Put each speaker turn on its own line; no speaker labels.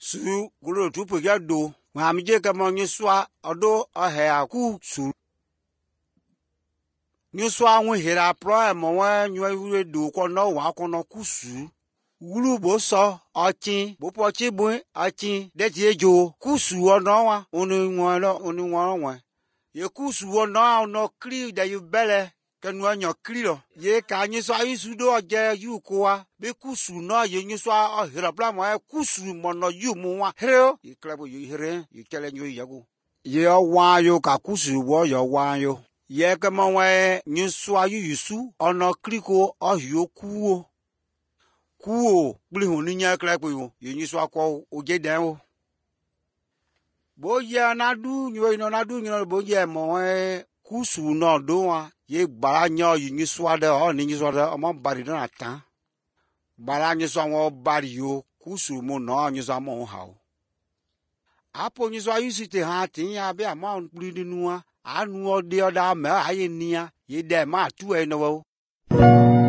Su gulo tupu ya do. Mamije kama nyuswa odo ohea ku su. Nyuswa nwe hera pro mo wa nywe do ko no wa ko no ku su. Gulu bo so ochin bo po chi bu ochin de ti ejo ku su ono wa onu won ye ku su ono kri de yu bele kenu anyo kri lo ye ka nyuswa isu do je yu ko wa be ku su no ye nyuswa o hera pro mo ku su mo no yu mu wa here ye klebo yu here ye kele nyu yago ye wa yo ka ku su wo yo wa yo ye ke mo wa nyuswa yu su ono kri ko o yu ku o kuo bli hu ni nya kra pe o yin so akọ oje dan o bo ye na du nyo ino na du nyo bo ye mo kusu no do wa ye gbara nya yin so ade o ni so ade o mo bari na tan gbara yin so won bari o kusu mo no yin so mo ha o apo yin so ayu site ha tin ya be ama puri ninu a anu ode oda me aye nia ye de ma tu e no o